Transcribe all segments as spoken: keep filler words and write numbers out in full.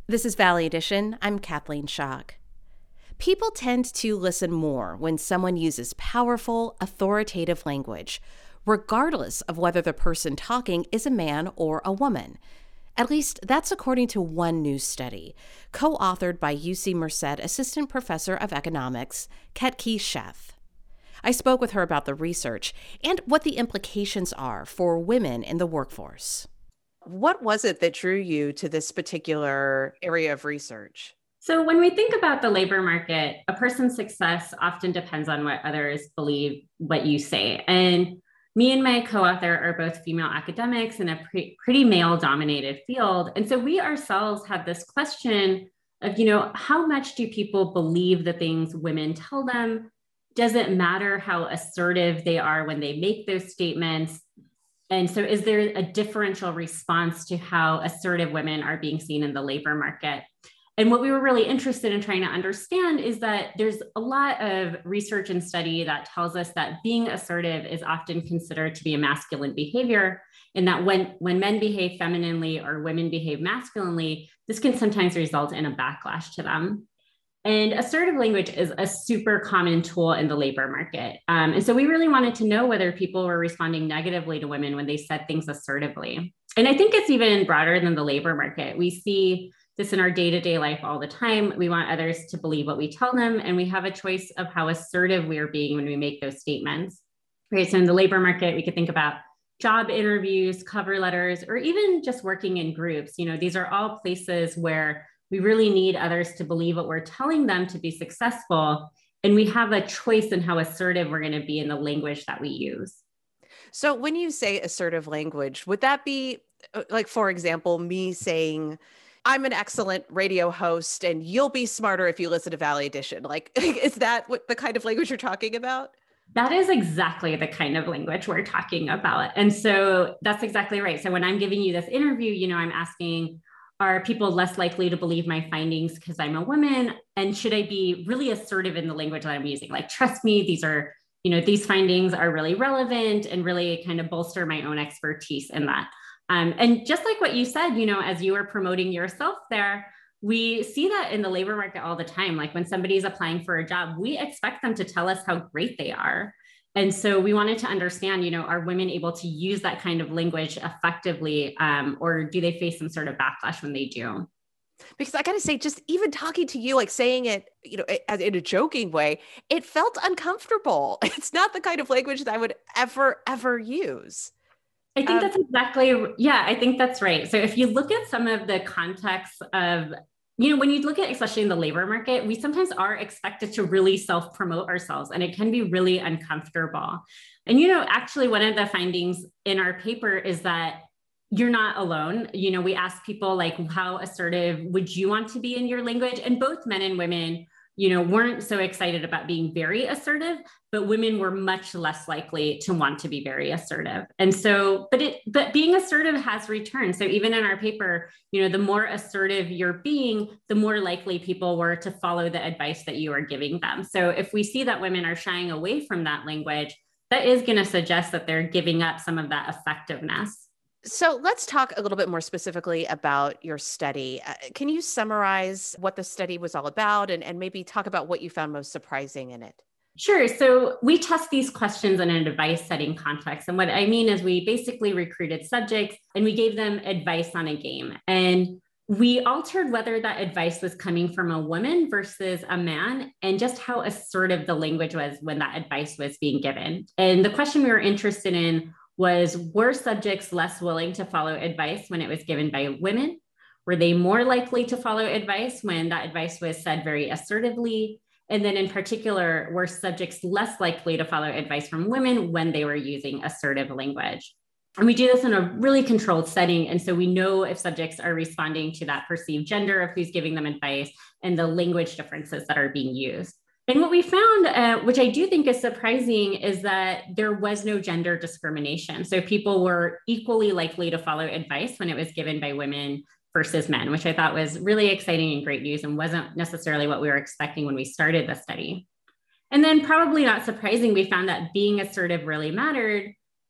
This is Valley Edition. I'm Kathleen Schock. People tend to listen more when someone uses powerful, authoritative language, regardless of whether the person talking is a man or a woman. At least that's according to one new study, co-authored by U C Merced Assistant Professor of Economics, Ketki Sheth. I spoke with her about the research and what the implications are for women in the workforce. What was it that drew you to this particular area of research? So when we think about the labor market, a person's success often depends on what others believe what you say. And me and my co-author are both female academics in a pre- pretty male-dominated field. And so we ourselves have this question of, you know, how much do people believe the things women tell them? Does it matter how assertive they are when they make those statements? And so is there a differential response to how assertive women are being seen in the labor market? And what we were really interested in trying to understand is that there's a lot of research and study that tells us that being assertive is often considered to be a masculine behavior, and that when, when men behave femininely or women behave masculinely, this can sometimes result in a backlash to them. And assertive language is a super common tool in the labor market. Um, and so we really wanted to know whether people were responding negatively to women when they said things assertively. And I think it's even broader than the labor market. We see this in our day-to-day life all the time. We want others to believe what we tell them, and we have a choice of how assertive we are being when we make those statements. Right? So in the labor market, we could think about job interviews, cover letters, or even just working in groups. You know, these are all places where we really need others to believe what we're telling them to be successful. And we have a choice in how assertive we're going to be in the language that we use. So when you say assertive language, would that be like, for example, me saying, I'm an excellent radio host and you'll be smarter if you listen to Valley Edition? Like, is that what the kind of language you're talking about? That is exactly the kind of language we're talking about. And so that's exactly right. So when I'm giving you this interview, you know, I'm asking, are people less likely to believe my findings because I'm a woman? And should I be really assertive in the language that I'm using? Like, trust me, these are, you know, these findings are really relevant and really kind of bolster my own expertise in that. Um, and just like what you said, you know, as you were promoting yourself there, we see that in the labor market all the time. Like when somebody's applying for a job, we expect them to tell us how great they are. And so we wanted to understand, you know, are women able to use that kind of language effectively, um, or do they face some sort of backlash when they do? Because I got to say, just even talking to you, like saying it, you know, in a joking way, it felt uncomfortable. It's not the kind of language that I would ever, ever use. I think um, that's exactly, yeah, I think that's right. So if you look at some of the context of, you know, when you look at, especially in the labor market, we sometimes are expected to really self-promote ourselves, and it can be really uncomfortable. And, you know, actually one of the findings in our paper is that you're not alone. You know, we asked people like, how assertive would you want to be in your language? And both men and women, you know, weren't so excited about being very assertive, but women were much less likely to want to be very assertive. And so, but it, but being assertive has returns. So even in our paper, you know, the more assertive you're being, the more likely people were to follow the advice that you are giving them. So if we see that women are shying away from that language, that is going to suggest that they're giving up some of that effectiveness. So let's talk a little bit more specifically about your study. Uh, can you summarize what the study was all about and, and maybe talk about what you found most surprising in it? Sure. So we test these questions in an advice setting context. And what I mean is we basically recruited subjects and we gave them advice on a game. And we altered whether that advice was coming from a woman versus a man and just how assertive the language was when that advice was being given. And the question we were interested in was, were subjects less willing to follow advice when it was given by women? Were they more likely to follow advice when that advice was said very assertively? And then in particular, were subjects less likely to follow advice from women when they were using assertive language? And we do this in a really controlled setting. And so we know if subjects are responding to that perceived gender of who's giving them advice and the language differences that are being used. And what we found, uh, which I do think is surprising, is that there was no gender discrimination. So people were equally likely to follow advice when it was given by women versus men, which I thought was really exciting and great news and wasn't necessarily what we were expecting when we started the study. And then probably not surprising, we found that being assertive really mattered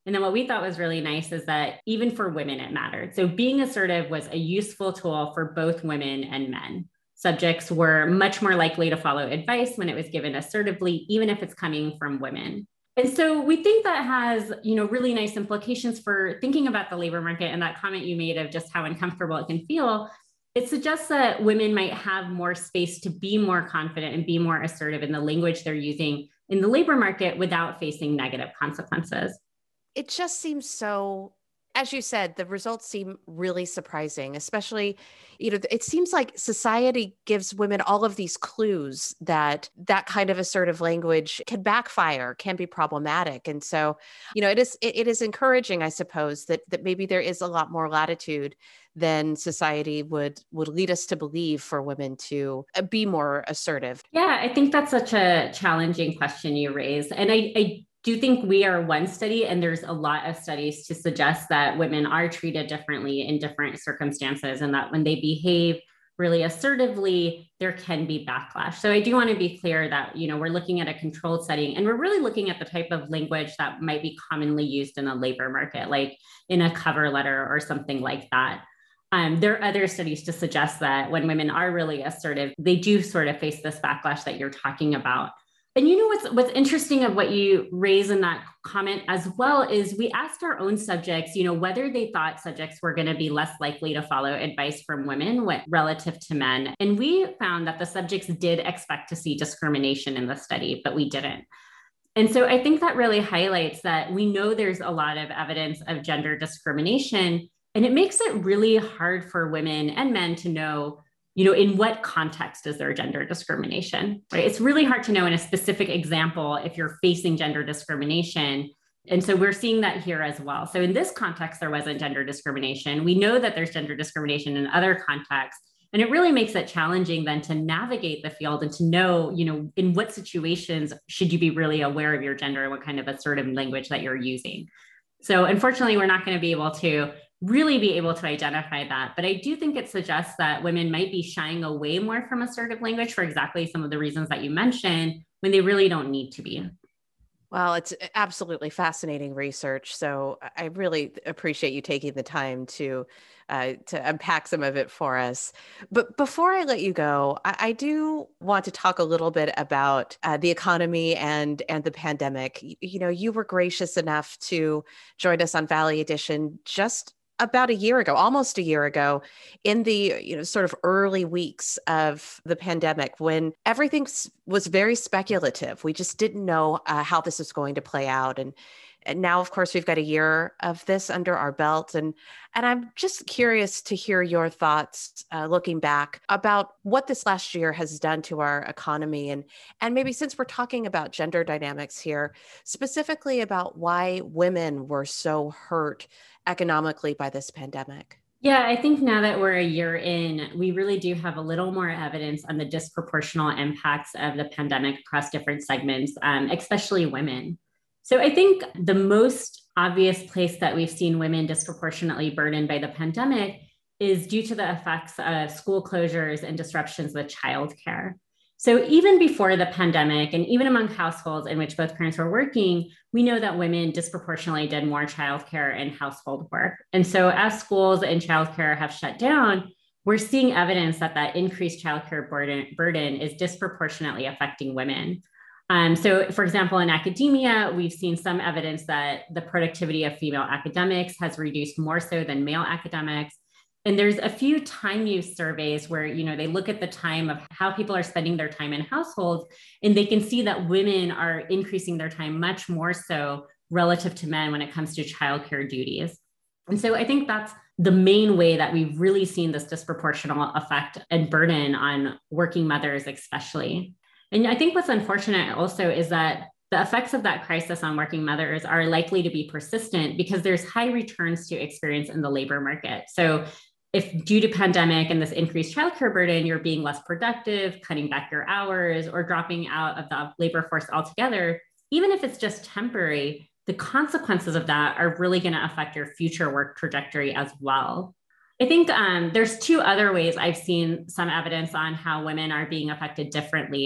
And then what we thought was really nice is that even for women, it mattered. So being assertive was a useful tool for both women and men. Subjects were much more likely to follow advice when it was given assertively, even if it's coming from women. And so we think that has, you know, really nice implications for thinking about the labor market, and that comment you made of just how uncomfortable it can feel. It suggests that women might have more space to be more confident and be more assertive in the language they're using in the labor market without facing negative consequences. It just seems so, as you said, the results seem really surprising, especially, you know, it seems like society gives women all of these clues that that kind of assertive language can backfire, can be problematic. And so, you know, it is, it, it is encouraging, I suppose, that that maybe there is a lot more latitude than society would would lead us to believe for women to be more assertive. Yeah, I think that's such a challenging question you raise. And I, I do think we are one study, and there's a lot of studies to suggest that women are treated differently in different circumstances, and that when they behave really assertively, there can be backlash. So I do want to be clear that, you know, we're looking at a controlled setting, and we're really looking at the type of language that might be commonly used in the labor market, like in a cover letter or something like that. Um, there are other studies to suggest that when women are really assertive, they do sort of face this backlash that you're talking about. And you know what's what's interesting of what you raise in that comment as well is we asked our own subjects, you know, whether they thought subjects were going to be less likely to follow advice from women relative to men. And we found that the subjects did expect to see discrimination in the study, but we didn't. And so I think that really highlights that we know there's a lot of evidence of gender discrimination, and it makes it really hard for women and men to know, you know, in what context is there gender discrimination, right? It's really hard to know in a specific example if you're facing gender discrimination. And so we're seeing that here as well. So in this context, there wasn't gender discrimination. We know that there's gender discrimination in other contexts. And it really makes it challenging then to navigate the field and to know, you know, in what situations should you be really aware of your gender and what kind of assertive language that you're using. So unfortunately, we're not going to be able to really be able to identify that. But I do think it suggests that women might be shying away more from assertive language for exactly some of the reasons that you mentioned when they really don't need to be. Well, it's absolutely fascinating research. So I really appreciate you taking the time to uh, to unpack some of it for us. But before I let you go, I, I do want to talk a little bit about uh, the economy and and the pandemic. You, you know, you were gracious enough to join us on Valley Edition just about a year ago, almost a year ago, in the, you know, sort of early weeks of the pandemic, when everything was very speculative. We just didn't know uh, how this was going to play out. And, and now, of course, we've got a year of this under our belt. And, and I'm just curious to hear your thoughts, uh, looking back, about what this last year has done to our economy. And, and maybe since we're talking about gender dynamics here, specifically about why women were so hurt economically by this pandemic. Yeah, I think now that we're a year in, we really do have a little more evidence on the disproportional impacts of the pandemic across different segments, um, especially women. So I think the most obvious place that we've seen women disproportionately burdened by the pandemic is due to the effects of school closures and disruptions with childcare. So even before the pandemic, and even among households in which both parents were working, we know that women disproportionately did more childcare and household work. And so as schools and childcare have shut down, we're seeing evidence that that increased childcare burden, burden is disproportionately affecting women. Um, so for example, in academia, we've seen some evidence that the productivity of female academics has reduced more so than male academics. And there's a few time use surveys where, you know, they look at the time of how people are spending their time in households, and they can see that women are increasing their time much more so relative to men when it comes to childcare duties. And so I think that's the main way that we've really seen this disproportional effect and burden on working mothers, especially. And I think what's unfortunate also is that the effects of that crisis on working mothers are likely to be persistent because there's high returns to experience in the labor market. So if due to pandemic and this increased childcare burden, you're being less productive, cutting back your hours, or dropping out of the labor force altogether, even if it's just temporary, the consequences of that are really going to affect your future work trajectory as well. I think um, there's two other ways I've seen some evidence on how women are being affected differently.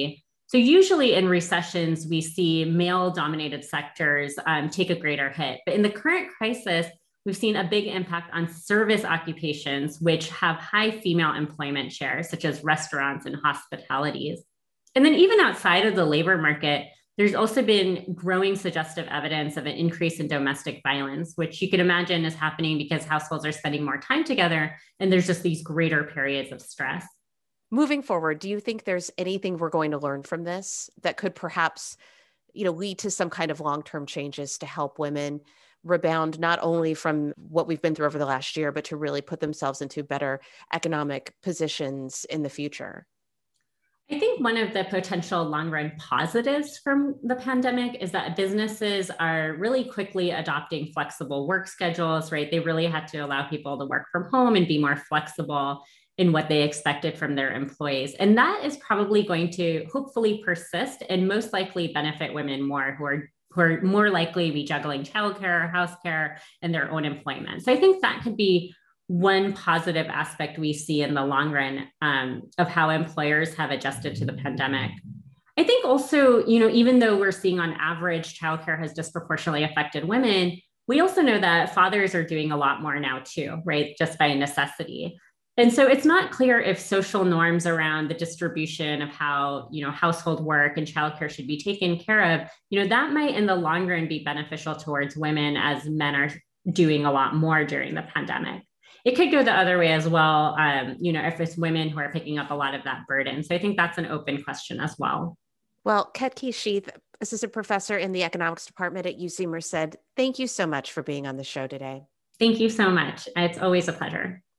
So usually in recessions, we see male-dominated sectors um, take a greater hit. But in the current crisis, we've seen a big impact on service occupations, which have high female employment shares, such as restaurants and hospitalities. And then even outside of the labor market, there's also been growing suggestive evidence of an increase in domestic violence, which you can imagine is happening because households are spending more time together and there's just these greater periods of stress. Moving forward, do you think there's anything we're going to learn from this that could perhaps, you know, lead to some kind of long-term changes to help women rebound not only from what we've been through over the last year, but to really put themselves into better economic positions in the future? I think one of the potential long run positives from the pandemic is that businesses are really quickly adopting flexible work schedules, right? They really had to allow people to work from home and be more flexible in what they expected from their employees. And that is probably going to hopefully persist and most likely benefit women more who are who are more likely to be juggling childcare, house care, and their own employment. So I think that could be one positive aspect we see in the long run um, of how employers have adjusted to the pandemic. I think also, you know, even though we're seeing on average childcare has disproportionately affected women, we also know that fathers are doing a lot more now too, right? Just by necessity. And so it's not clear if social norms around the distribution of how, you know, household work and childcare should be taken care of, you know, that might in the long run be beneficial towards women as men are doing a lot more during the pandemic. It could go the other way as well, um, you know, if it's women who are picking up a lot of that burden. So I think that's an open question as well. Well, Ketke Sheath, assistant professor in the economics department at U C Merced, thank you so much for being on the show today. Thank you so much. It's always a pleasure.